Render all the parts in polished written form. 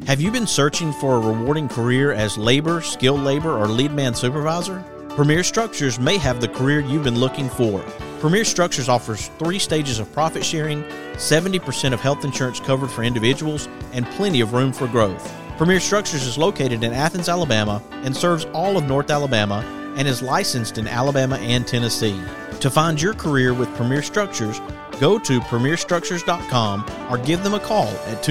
Have you been searching for a rewarding career as labor, skilled labor, or lead man supervisor? Premier Structures may have the career you've been looking for. Premier Structures offers 3 stages of profit sharing, 70% of health insurance covered for individuals, and plenty of room for growth. Premier Structures is located in Athens, Alabama, and serves all of North Alabama, and is licensed in Alabama and Tennessee. To find your career with Premier Structures, go to premierstructures.com or give them a call at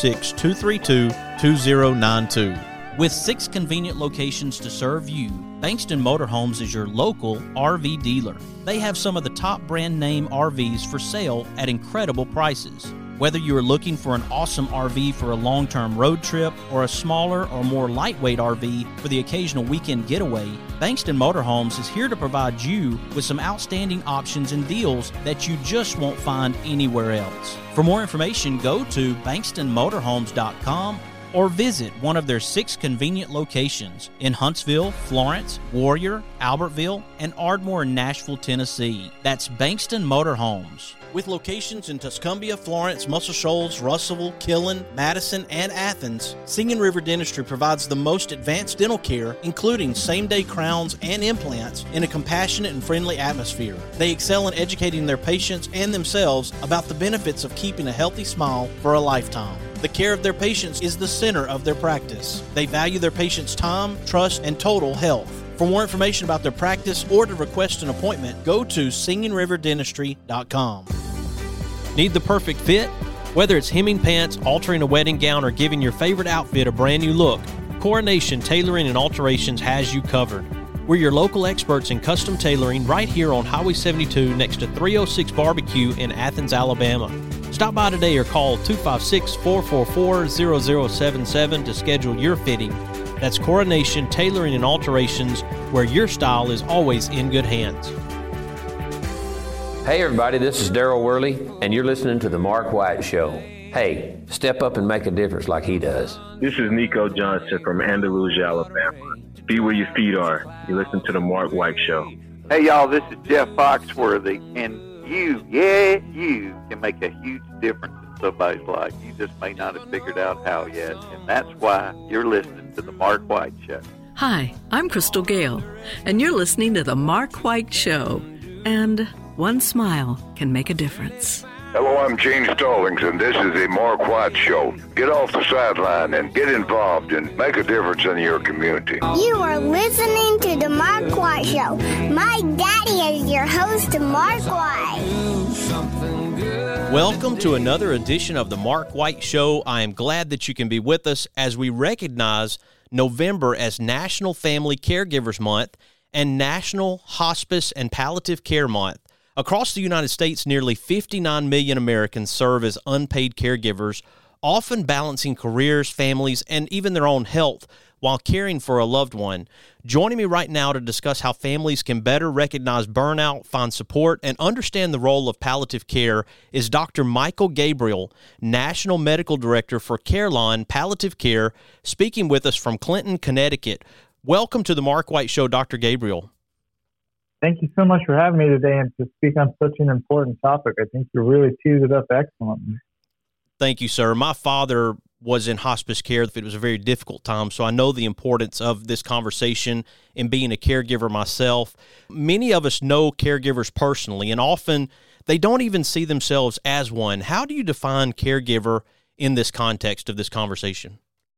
256-232-2092. With 6 convenient locations to serve you, Bankston Motorhomes is your local RV dealer. They have some of the top brand name RVs for sale at incredible prices. Whether you are looking for an awesome RV for a long-term road trip or a smaller or more lightweight RV for the occasional weekend getaway, Bankston Motorhomes is here to provide you with some outstanding options and deals that you just won't find anywhere else. For more information, go to bankstonmotorhomes.com or visit one of their 6 convenient locations in Huntsville, Florence, Warrior, Albertville, and Ardmore in Nashville, Tennessee. That's Bankston Motorhomes. With locations in Tuscumbia, Florence, Muscle Shoals, Russellville, Killen, Madison, and Athens, Singing River Dentistry provides the most advanced dental care, including same-day crowns and implants, in a compassionate and friendly atmosphere. They excel in educating their patients and themselves about the benefits of keeping a healthy smile for a lifetime. The care of their patients is the center of their practice. They value their patients' time, trust, and total health. For more information about their practice or to request an appointment, go to singingriverdentistry.com. Need the perfect fit? Whether it's hemming pants, altering a wedding gown, or giving your favorite outfit a brand new look, Coronation Tailoring and Alterations has you covered. We're your local experts in custom tailoring right here on Highway 72 next to 306 Barbecue in Athens, Alabama. Stop by today or call 256-444-0077 to schedule your fitting. That's Coronation Tailoring and Alterations, where your style is always in good hands. Hey everybody, this is Daryl Worley, and you're listening to The Mark White Show. Hey, step up and make a difference like he does. This is Nico Johnson from Andalusia, Alabama. Be where your feet are. You listen to The Mark White Show. Hey y'all, this is Jeff Foxworthy, and you can make a huge difference in somebody's life. You just may not have figured out how yet, and that's why you're listening to The Mark White Show. Hi, I'm Crystal Gale, and you're listening to The Mark White Show. And one smile can make a difference. Hello, I'm Gene Stallings, and this is The Mark White Show. Get off the sideline and get involved and make a difference in your community. You are listening to The Mark White Show. My daddy is your host, Mark White. Welcome to another edition of The Mark White Show. I am glad that you can be with us as we recognize November as National Family Caregivers Month and National Hospice and Palliative Care Month. Across the United States, nearly 59 million Americans serve as unpaid caregivers, often balancing careers, families, and even their own health while caring for a loved one. Joining me right now to discuss how families can better recognize burnout, find support, and understand the role of palliative care is Dr. Michael Gabriel, National Medical Director for Careline Palliative Care, speaking with us from Clinton, Connecticut. Welcome to the Mark White Show, Dr. Gabriel. Thank you so much for having me today and to speak on such an important topic. I think you really teed it up excellently. Thank you, sir. My father was in hospice care. It was a very difficult time, so I know the importance of this conversation and being a caregiver myself. Many of us know caregivers personally, and often they don't even see themselves as one. How do you define caregiver in this context of this conversation?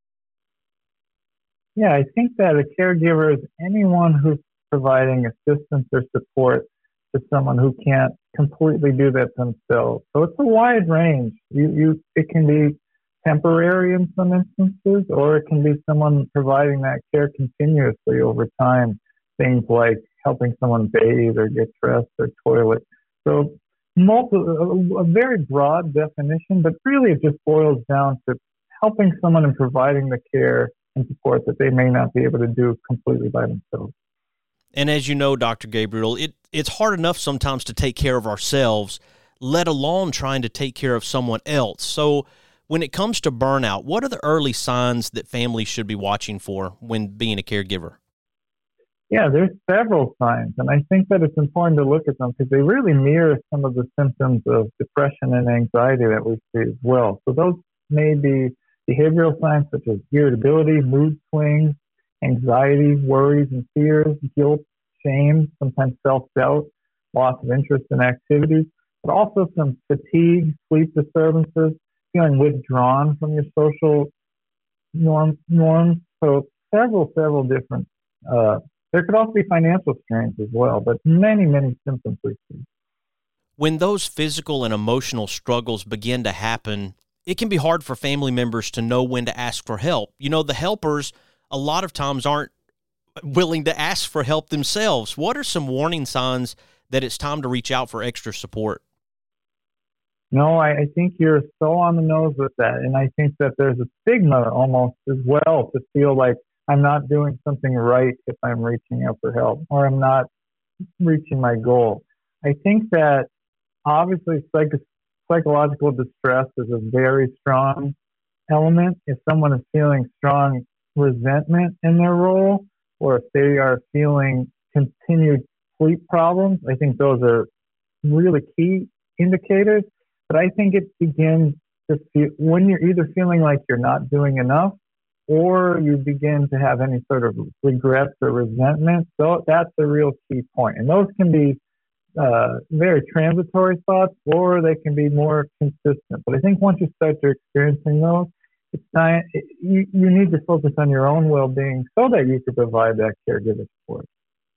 Yeah, I think that a caregiver is anyone who's providing assistance or support to someone who can't completely do that themselves. So it's a wide range. It can be temporary in some instances, or it can be someone providing that care continuously over time. Things like helping someone bathe or get dressed or toilet. So a very broad definition, but really it just boils down to helping someone and providing the care and support that they may not be able to do completely by themselves. And as you know, Dr. Gabriel, it's hard enough sometimes to take care of ourselves, let alone trying to take care of someone else. So when it comes to burnout, what are the early signs that families should be watching for when being a caregiver? Yeah, there's several signs, and I think that it's important to look at them because they really mirror some of the symptoms of depression and anxiety that we see as well. So those may be Behavioral signs such as irritability, mood swings, anxiety, worries and fears, guilt, shame, sometimes self-doubt, loss of interest in activities, but also some fatigue, sleep disturbances, feeling withdrawn from your social norms. So several different, there could also be financial strains as well, but many symptoms we see. When those physical and emotional struggles begin to happen, it can be hard for family members to know when to ask for help. You know, the helpers a lot of times aren't willing to ask for help themselves. What are some warning signs that it's time to reach out for extra support? No, I think you're so on the nose with that. And I think that there's a stigma almost as well to feel like I'm not doing something right if I'm reaching out for help or I'm not reaching my goal. I think that obviously psychological distress is a very strong element. If someone is feeling strong resentment in their role or if they are feeling continued sleep problems, I think those are really key indicators. But I think it begins to feel when you're either feeling like you're not doing enough or you begin to have any sort of regrets or resentment. So that's a real key point. And those can be very transitory thoughts or they can be more consistent. But I think once you start to experiencing those, it's time, you need to focus on your own well-being so that you can provide that caregiver support.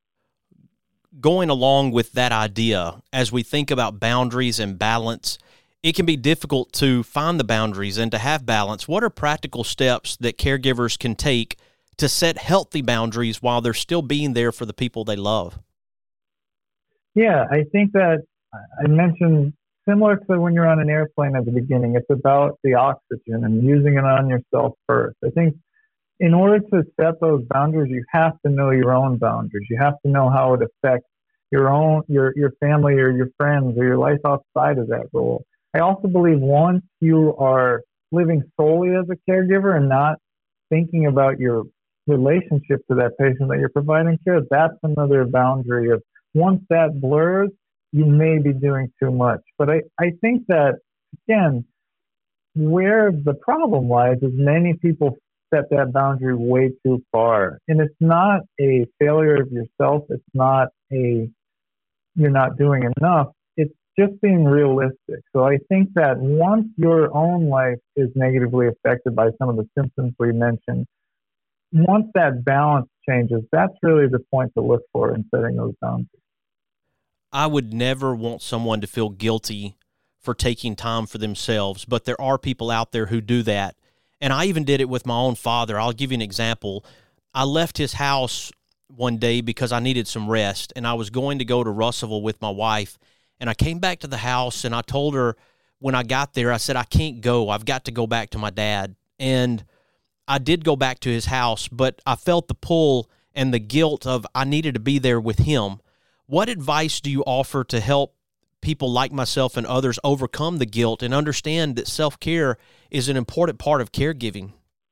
Going along with that idea, as we think about boundaries and balance, it can be difficult to find the boundaries and to have balance. What are practical steps that caregivers can take to set healthy boundaries while they're still being there for the people they love? Yeah, I think that I mentioned similar to when you're on an airplane at the beginning, it's about the oxygen and using it on yourself first. I think in order to set those boundaries, you have to know your own boundaries. You have to know how it affects your family or your friends or your life outside of that role. I also believe once you are living solely as a caregiver and not thinking about your relationship to that patient that you're providing care, that's another boundary of once that blurs, you may be doing too much. But I think that, again, where the problem lies is many people set that boundary way too far. And it's not a failure of yourself. It's not you're not doing enough. It's just being realistic. So I think that once your own life is negatively affected by some of the symptoms we mentioned, once that balance changes, that's really the point to look for in setting those boundaries. I would never want someone to feel guilty for taking time for themselves, but there are people out there who do that. And I even did it with my own father. I'll give you an example. I left his house one day because I needed some rest, and I was going to go to Russellville with my wife. And I came back to the house, and I told her when I got there, I said, I can't go. I've got to go back to my dad. And I did go back to his house, but I felt the pull and the guilt of I needed to be there with him. What advice do you offer to help people like myself and others overcome the guilt and understand that self-care is an important part of caregiving?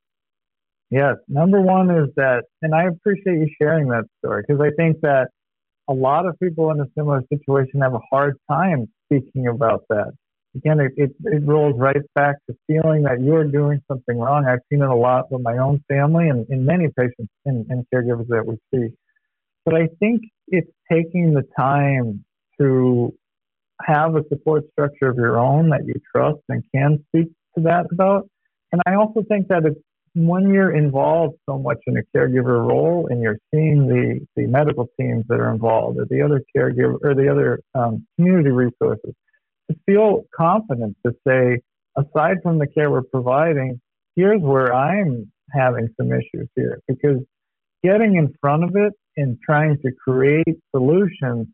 Yes. Number one is that, and I appreciate you sharing that story because I think that a lot of people in a similar situation have a hard time speaking about that. Again, it rolls right back to feeling that you're doing something wrong. I've seen it a lot with my own family and in many patients and caregivers that we see. But I think it's taking the time to have a support structure of your own that you trust and can speak to that about. And I also think that it's when you're involved so much in a caregiver role and you're seeing the medical teams that are involved or the other caregiver or the other community resources, to feel confident to say, aside from the care we're providing, here's where I'm having some issues here. Because getting in front of it and trying to create solutions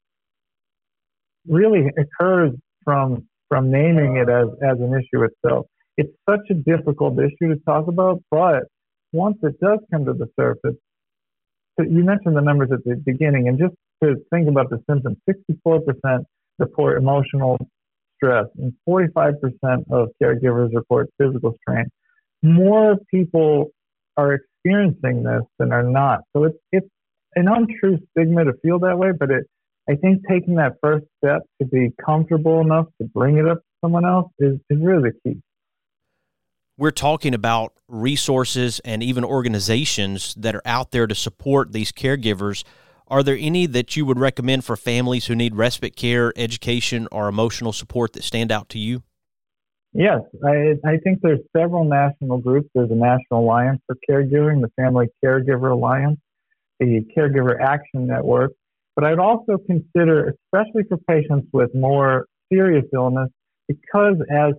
really occurs from naming it as an issue itself. It's such a difficult issue to talk about, but once it does come to the surface, so you mentioned the numbers at the beginning, and just to think about the symptoms, 64% report emotional stress, and 45% of caregivers report physical strain. More people are experiencing this than are not. So it's an untrue stigma to feel that way, but I think taking that first step to be comfortable enough to bring it up to someone else is really key. we're talking about resources and even organizations that are out there to support these caregivers. Are there any that you would recommend for families who need respite care, education, or emotional support that stand out to you? Yes, I think there's several national groups. There's a National Alliance for Caregiving, the Family Caregiver Alliance, the Caregiver Action Network. But I'd also consider, especially for patients with more serious illness, because as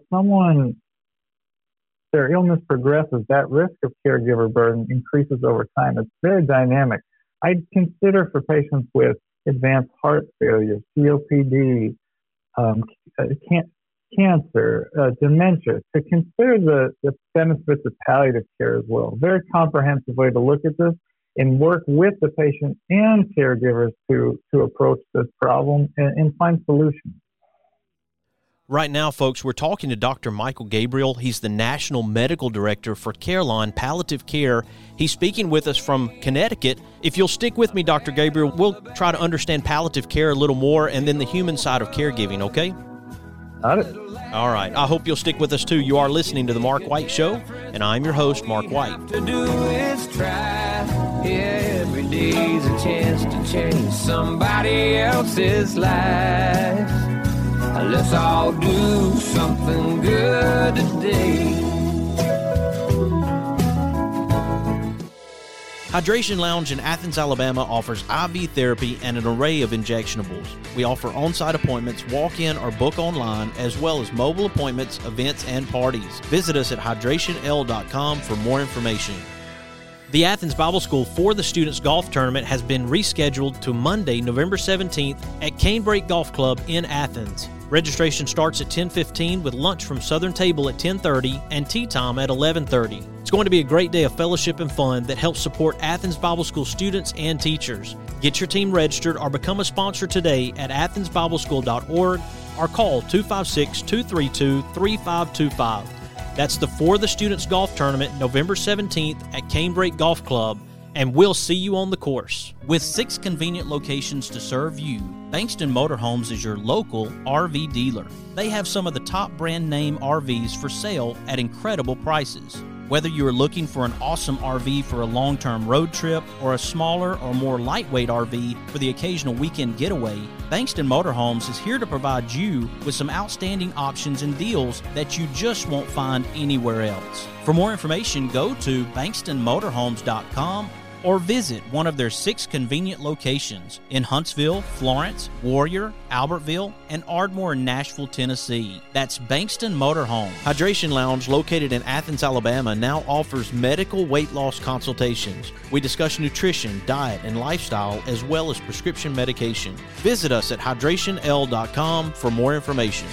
their illness progresses, that risk of caregiver burden increases over time. It's very dynamic. I'd consider for patients with advanced heart failure, COPD, cancer, dementia, to consider the benefits of palliative care as well. Very comprehensive way to look at this and work with the patient and caregivers to approach this problem and find solutions. Right now, folks, we're talking to Dr. Michael Gabriel. He's the National Medical Director for Carelon Palliative Care. He's speaking with us from Connecticut. If you'll stick with me, Dr. Gabriel, we'll try to understand palliative care a little more and then the human side of caregiving, okay? Got it. All right. I hope you'll stick with us, too. You are listening to The Mark White Show, and I'm your host, Mark White. To do is try. Yeah, every day's a chance to change somebody else's life. Let's all do something good today. Hydration Lounge in Athens, Alabama offers IV therapy and an array of injectionables. We offer on-site appointments, walk-in or book online, as well as mobile appointments, events, and parties. Visit us at hydrationl.com for more information. The Athens Bible School for the Students Golf Tournament has been rescheduled to Monday, November 17th at Canebrake Golf Club in Athens. Registration starts at 10:15 with lunch from Southern Table at 10:30 and tea time at 11:30. It's going to be a great day of fellowship and fun that helps support Athens Bible School students and teachers. Get your team registered or become a sponsor today at athensbibleschool.org or call 256-232-3525. That's the For the Students Golf Tournament, November 17th at Canebrake Golf Club, and we'll see you on the course. With 6 convenient locations to serve you, Bankston Motorhomes is your local RV dealer. They have some of the top brand name RVs for sale at incredible prices. Whether you are looking for an awesome RV for a long-term road trip or a smaller or more lightweight RV for the occasional weekend getaway, Bankston Motorhomes is here to provide you with some outstanding options and deals that you just won't find anywhere else. For more information, go to bankstonmotorhomes.com or visit one of their 6 convenient locations in Huntsville, Florence, Warrior, Albertville, and Ardmore, Nashville, Tennessee. That's Bankston Motorhome. Hydration Lounge, located in Athens, Alabama, now offers medical weight loss consultations. We discuss nutrition, diet, and lifestyle, as well as prescription medication. Visit us at hydrationl.com for more information.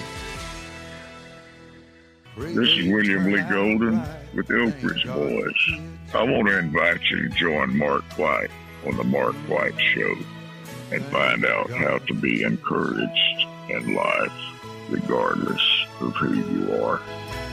This is William Lee Golden with the Oak Ridge Boys. I want to invite you to join Mark White on the Mark White Show and find out how to be encouraged in life, regardless of who you are.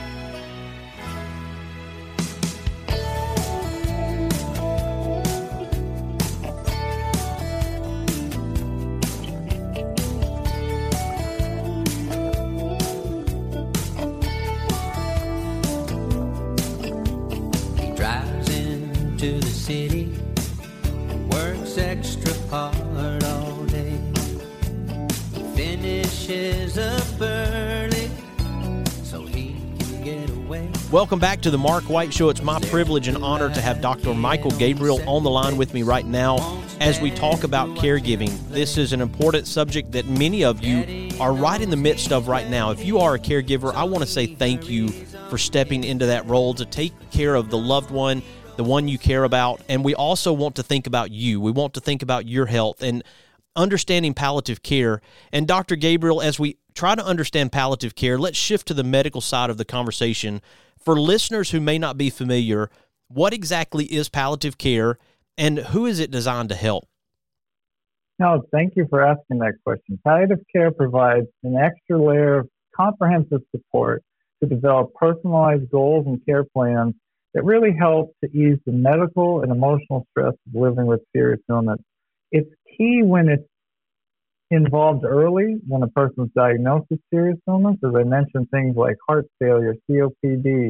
To the city, works extra hard all day, finishes up early so he can get away. Welcome back to the Mark White Show. It's my privilege and honor to have Dr. Michael Gabriel on the line with me right now as we talk about caregiving. This is an important subject that many of you are right in the midst of right now. If you are a caregiver, I want to say thank you for stepping into that role to take care of the loved one, the one you care about, and we also want to think about you. We want to think about your health and understanding palliative care. And Dr. Gabriel, as we try to understand palliative care, let's shift to the medical side of the conversation. For listeners who may not be familiar, what exactly is palliative care, and who is it designed to help? No, thank you for asking that question. Palliative care provides an extra layer of comprehensive support to develop personalized goals and care plans that really help to ease the medical and emotional stress of living with serious illness. It's key when it's involved early, when a person's diagnosed with serious illness. As I mentioned, things like heart failure, COPD,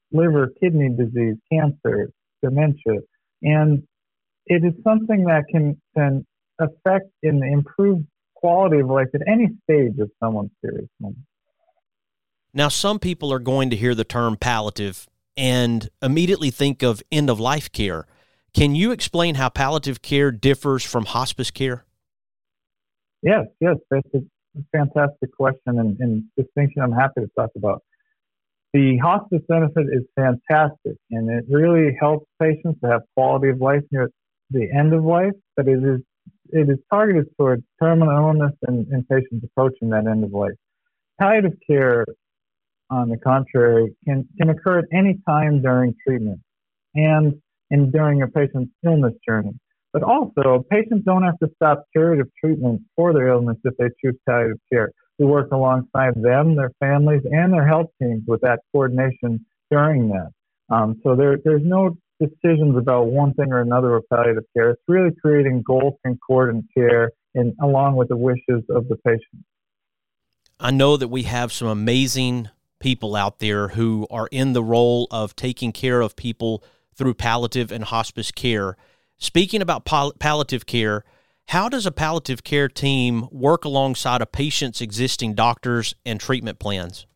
liver, kidney disease, cancer, dementia. And it is something that can affect and improve quality of life at any stage of someone's serious illness. Now, some people are going to hear the term palliative and immediately think of end-of-life care. Can you explain how palliative care differs from hospice care? Yes, that's a fantastic question and distinction I'm happy to talk about. The hospice benefit is fantastic, and it really helps patients to have quality of life near the end of life, but it is targeted towards terminal illness and patients approaching that end of life. Palliative care, on the contrary, can occur at any time during treatment and during a patient's illness journey. But also, patients don't have to stop curative treatment for their illness if they choose palliative care. We work alongside them, their families, and their health teams with that coordination during that. So there's no decisions about one thing or another with palliative care. It's really creating goal concordant care and along with the wishes of the patient. I know that we have some amazing people out there who are in the role of taking care of people through palliative and hospice care. Speaking about palliative care, how does a palliative care team work alongside a patient's existing doctors and treatment plans?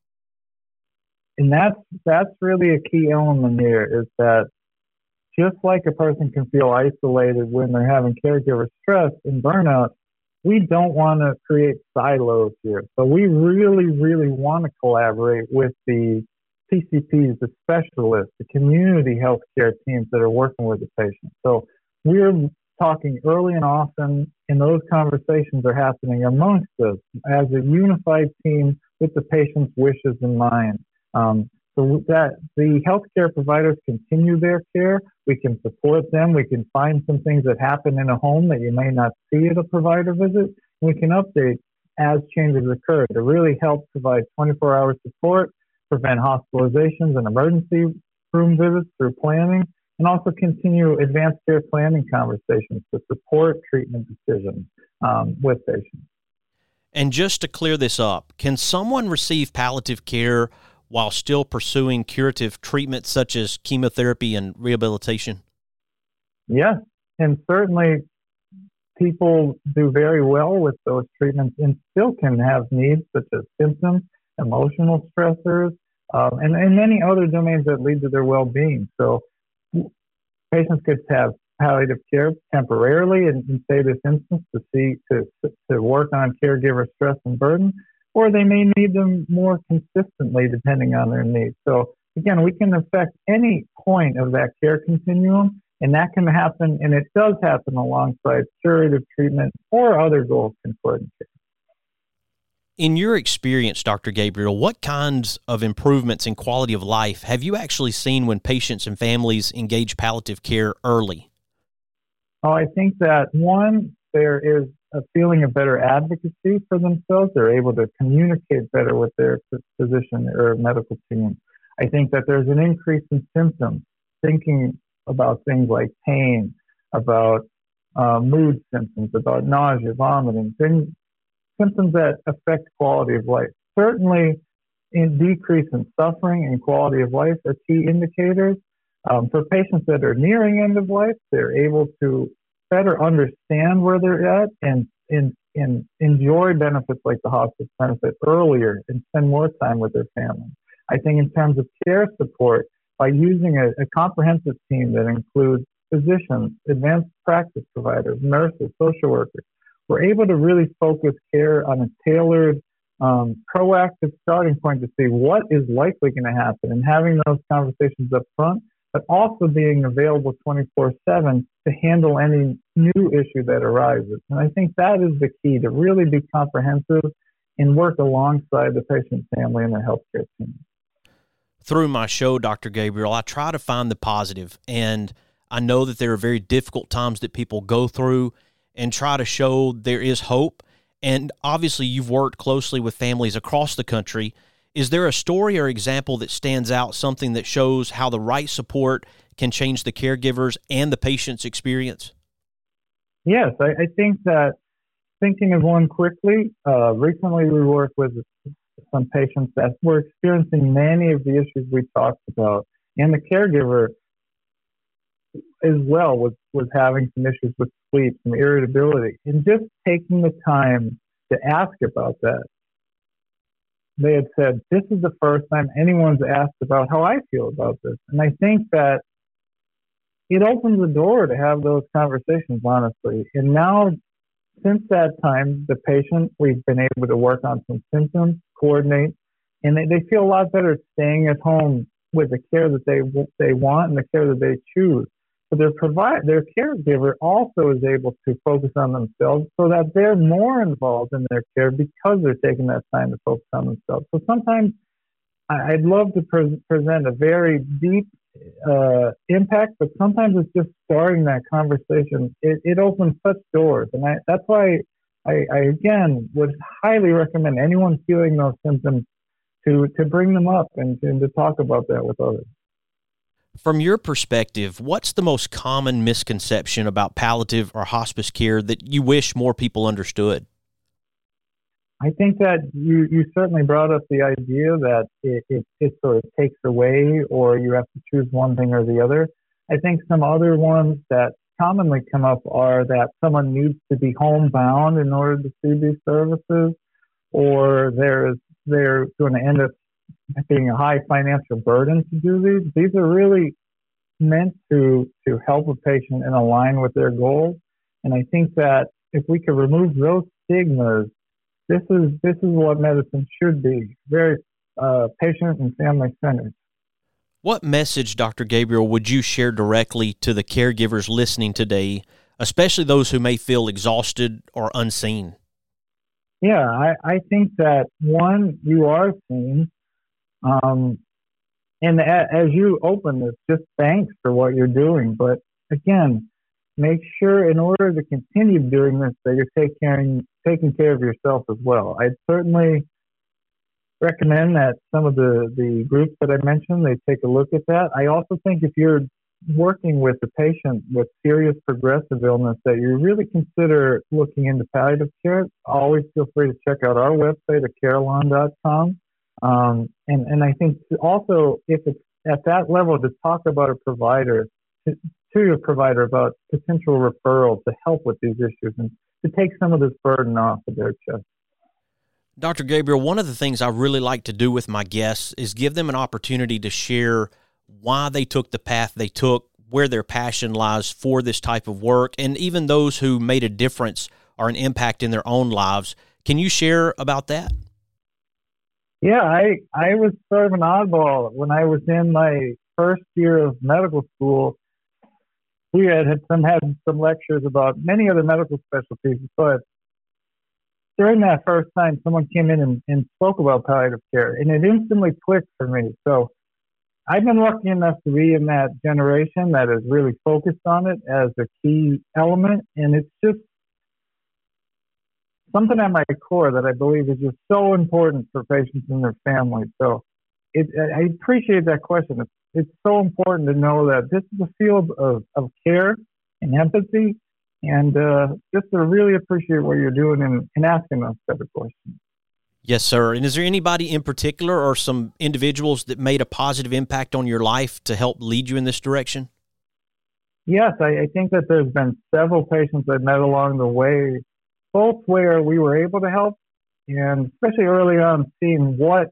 And that's really a key element here, is that just like a person can feel isolated when they're having caregiver stress and burnout, we don't want to create silos here. So we really, really want to collaborate with the PCPs, the specialists, the community healthcare teams that are working with the patient. So we're talking early and often, and those conversations are happening amongst us as a unified team with the patient's wishes in mind. So that the healthcare providers continue their care, we can support them, we can find some things that happen in a home that you may not see at a provider visit, and we can update as changes occur to really help provide 24-hour support, prevent hospitalizations and emergency room visits through planning, and also continue advanced care planning conversations to support treatment decisions with patients. And just to clear this up, can someone receive palliative care while still pursuing curative treatments such as chemotherapy and rehabilitation? Yes, and certainly people do very well with those treatments and still can have needs such as symptoms, emotional stressors, and many other domains that lead to their well-being. So patients could have palliative care temporarily in say this instance to work on caregiver stress and burden, or they may need them more consistently depending on their needs. So again, we can affect any point of that care continuum, and that can happen, and it does happen alongside curative treatment or other goal concordant care. In your experience, Dr. Gabriel, what kinds of improvements in quality of life have you actually seen when patients and families engage palliative care early? Oh, I think that, one, there is a feeling of better advocacy for themselves. They're able to communicate better with their physician or medical team. I think that there's an increase in symptoms, thinking about things like pain, about mood symptoms, about nausea, vomiting, symptoms that affect quality of life. Certainly, in decrease in suffering and quality of life are key indicators. For patients that are nearing end of life, they're able to better understand where they're at and enjoy benefits like the hospice benefit earlier and spend more time with their family. I think in terms of care support, by using a comprehensive team that includes physicians, advanced practice providers, nurses, social workers, we're able to really focus care on a tailored, proactive starting point to see what is likely going to happen and having those conversations up front, but also being available 24/7 to handle any new issue that arises. And I think that is the key, to really be comprehensive and work alongside the patient family and their healthcare team. Through my show, Dr. Gabriel, I try to find the positive, and I know that there are very difficult times that people go through, and try to show there is hope. And obviously, you've worked closely with families across the country. Is there a story or example that stands out, something that shows how the right support can change the caregivers and the patient's experience? Yes, I think that, thinking of one quickly, recently we worked with some patients that were experiencing many of the issues we talked about. and the caregiver as well was having some issues with sleep, some irritability, and just taking the time to ask about that. They had said, this is the first time anyone's asked about how I feel about this. And I think that it opens the door to have those conversations, honestly. And now, since that time, the patient, we've been able to work on some symptoms, coordinate, and they feel a lot better staying at home with the care that they want and the care that they choose. But their caregiver also is able to focus on themselves so that they're more involved in their care because they're taking that time to focus on themselves. So sometimes I'd love to present a very deep impact, but sometimes it's just starting that conversation. It opens such doors. And that's why I again would highly recommend anyone feeling those symptoms to bring them up and to talk about that with others. From your perspective, what's the most common misconception about palliative or hospice care that you wish more people understood? I think that you certainly brought up the idea that it sort of takes away or you have to choose one thing or the other. I think some other ones that commonly come up are that someone needs to be homebound in order to see these services, or they're going to end up being a high financial burden to do these. These are really meant to help a patient and align with their goals. And I think that if we could remove those stigmas, this is what medicine should be, very patient and family centered. What message, Dr. Gabriel, would you share directly to the caregivers listening today, especially those who may feel exhausted or unseen? Yeah, I think that, one, you are seen. And as you open this, just thanks for what you're doing. But again, make sure in order to continue doing this that you're taking care of yourself as well. I'd certainly recommend that some of the groups that I mentioned, they take a look at that. I also think if you're working with a patient with serious progressive illness, that you really consider looking into palliative care. Always feel free to check out our website at Carelon.com. And I think also, if it's at that level, to talk about a provider, to your provider about potential referral to help with these issues and to take some of this burden off of their chest. Dr. Gabriel, one of the things I really like to do with my guests is give them an opportunity to share why they took the path they took, where their passion lies for this type of work, and even those who made a difference or an impact in their own lives. Can you share about that? Yeah, I was sort of an oddball. When I was in my first year of medical school, we had some lectures about many other medical specialties, but during that first time, someone came in and spoke about palliative care, and it instantly clicked for me. So I've been lucky enough to be in that generation that is really focused on it as a key element, and it's just something at my core that I believe is just so important for patients and their families. So I appreciate that question. It's so important to know that this is a field of care and empathy, and just to really appreciate what you're doing and asking us better questions. Yes, sir. And is there anybody in particular or some individuals that made a positive impact on your life to help lead you in this direction? Yes, I think that there's been several patients I've met along the way, both where we were able to help, and especially early on, seeing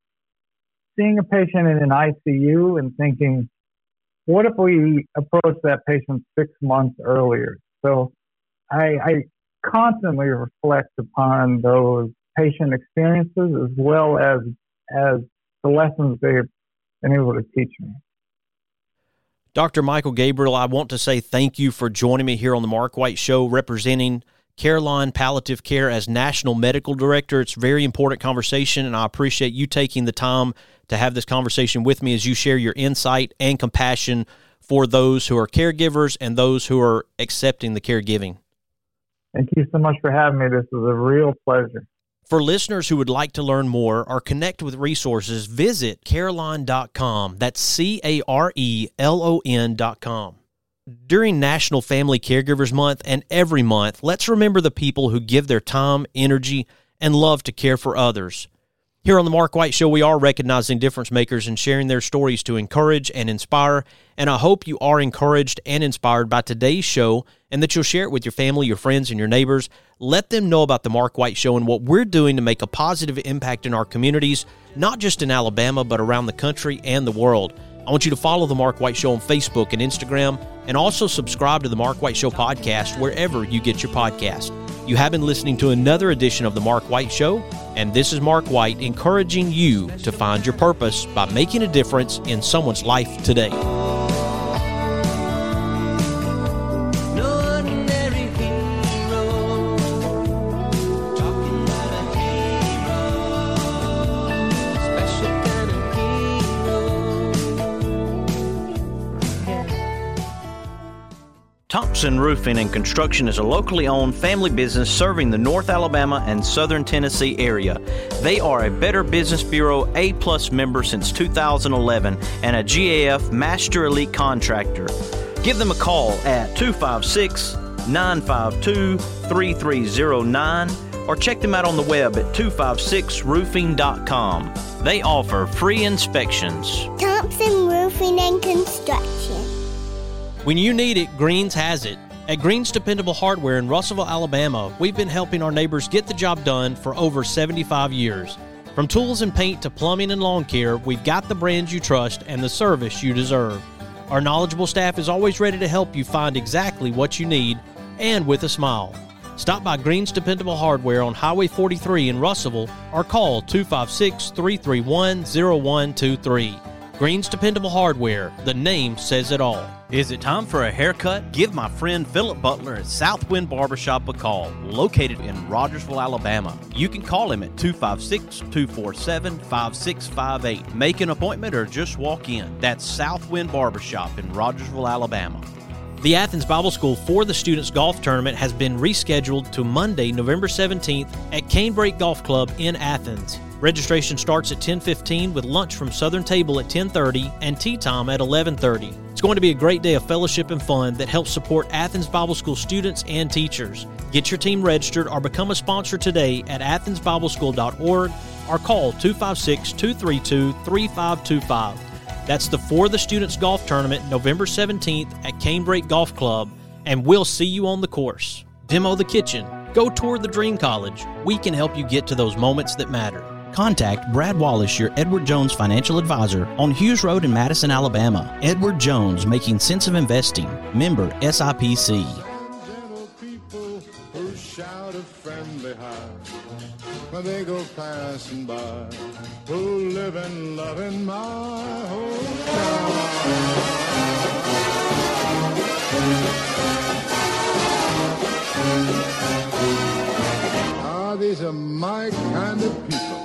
a patient in an ICU and thinking, what if we approach that patient 6 months earlier? So I constantly reflect upon those patient experiences as well as the lessons they've been able to teach me. Dr. Michael Gabriel, I want to say thank you for joining me here on the Mark White Show, representing Carelon Palliative Care as National Medical Director. It's a very important conversation, and I appreciate you taking the time to have this conversation with me as you share your insight and compassion for those who are caregivers and those who are accepting the caregiving. Thank you so much for having me. This was a real pleasure. For listeners who would like to learn more or connect with resources, visit Carelon.com. That's Carelon.com. During National Family Caregivers Month and every month, let's remember the people who give their time, energy, and love to care for others. Here on the Mark White Show, we are recognizing difference makers and sharing their stories to encourage and inspire, and I hope you are encouraged and inspired by today's show and that you'll share it with your family, your friends, and your neighbors. Let them know about the Mark White Show and what we're doing to make a positive impact in our communities, not just in Alabama, but around the country and the world. I want you to follow the Mark White Show on Facebook and Instagram, and also subscribe to the Mark White Show podcast wherever you get your podcast. You have been listening to another edition of the Mark White Show, and this is Mark White encouraging you to find your purpose by making a difference in someone's life today. Thompson Roofing and Construction is a locally owned family business serving the North Alabama and Southern Tennessee area. They are a Better Business Bureau A+ member since 2011 and a GAF Master Elite Contractor. Give them a call at 256-952-3309 or check them out on the web at 256roofing.com. They offer free inspections. Thompson Roofing and Construction. When you need it, Greens has it. At Greens Dependable Hardware in Russellville, Alabama, we've been helping our neighbors get the job done for over 75 years. From tools and paint to plumbing and lawn care, we've got the brands you trust and the service you deserve. Our knowledgeable staff is always ready to help you find exactly what you need, and with a smile. Stop by Greens Dependable Hardware on Highway 43 in Russellville or call 256-331-0123. Greens Dependable Hardware, the name says it all. Is it time for a haircut? Give my friend Philip Butler at Southwind Barbershop a call, located in Rogersville, Alabama. You can call him at 256-247-5658. Make an appointment or just walk in. That's Southwind Barbershop in Rogersville, Alabama. The Athens Bible School for the Students Golf Tournament has been rescheduled to Monday, November 17th at Canebrake Golf Club in Athens. Registration starts at 10:15 with lunch from Southern Table at 10:30 and tea time at 11:30. It's going to be a great day of fellowship and fun that helps support Athens Bible School students and teachers. Get your team registered or become a sponsor today at athensbibleschool.org or call 256-232-3525. That's the For the Students Golf Tournament, November 17th at Canebrake Golf Club, and we'll see you on the course. Demo the kitchen. Go tour the Dream College. We can help you get to those moments that matter. Contact Brad Wallace, your Edward Jones financial advisor, on Hughes Road in Madison, Alabama. Edward Jones, making sense of investing. Member SIPC. People who shout a friendly hi when they go passing by, who live and love in my hometown. These are my kind of people.